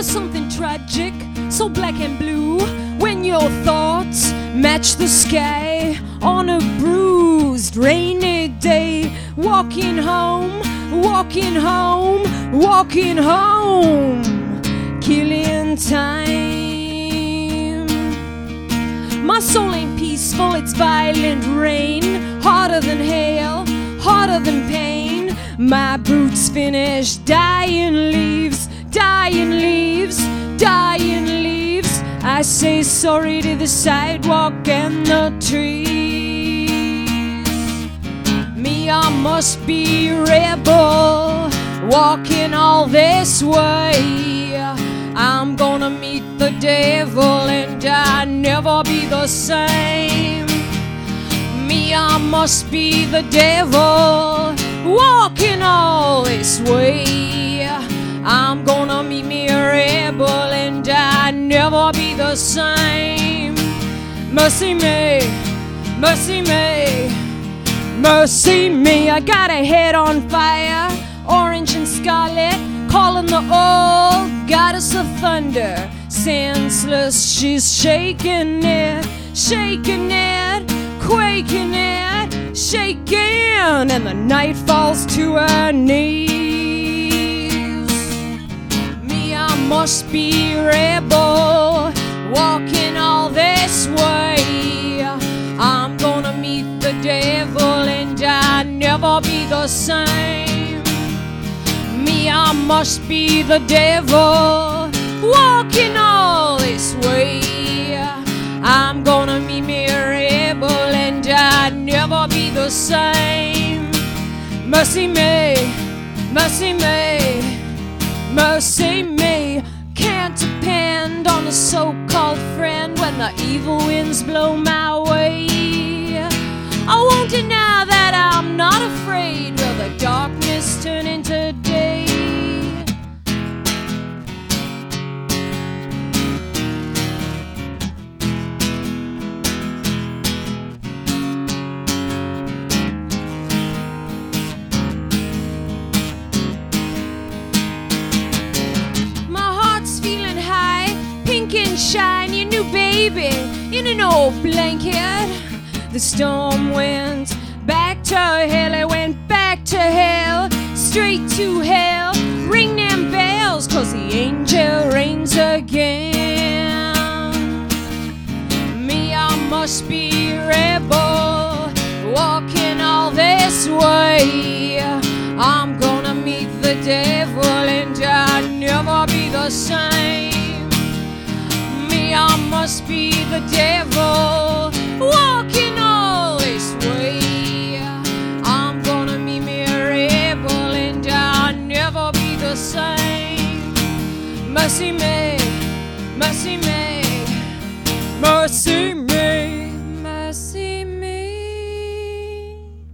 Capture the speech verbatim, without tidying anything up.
There's something tragic, so black and blue, when your thoughts match the sky on a bruised, rainy day. Walking home, walking home, walking home, killing time. My soul ain't peaceful, it's violent rain, harder than hail, harder than pain. My boots finish, dying leaves, dying leaves, dying leaves. I say sorry to the sidewalk and the trees. Me, I must be a rebel, walking all this way. I'm gonna meet the devil and I never be the same. Me, I must be the devil, walking all this way. I'm gonna meet me a rebel and I never be the same. Mercy me, mercy me, mercy me. I got a head on fire, orange and scarlet, calling the old goddess of thunder. Senseless, she's shaking it, shaking it, quaking it, shaking, and the night falls to her knees. Me, I must be a rebel, walking all this way. I'm gonna meet the devil and I never be the same. Me, I must be the devil, walking all this way. I'm gonna meet me a rebel and I never be the same. Mercy me, mercy me, mercy me. Can't depend on a so-called friend when the evil winds blow my way. I won't deny that I'm not afraid. Will the darkness turn into day? Pink and shiny, new baby in an old blanket. The storm went back to hell, it went back to hell, straight to hell. Ring them bells, cause the angel reigns again. Me, I must be a rebel, walking all this way. I'm gonna meet the devil and I'll never be the same. I must be the devil, walking all this way. I'm gonna meet me a rebel and I'll never be the same. Mercy me, mercy me, mercy me.